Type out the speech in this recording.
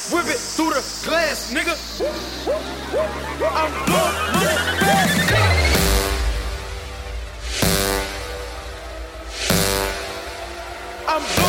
Whip it through the glass, nigga. I'm blowing money fast, nigga. I'm blowing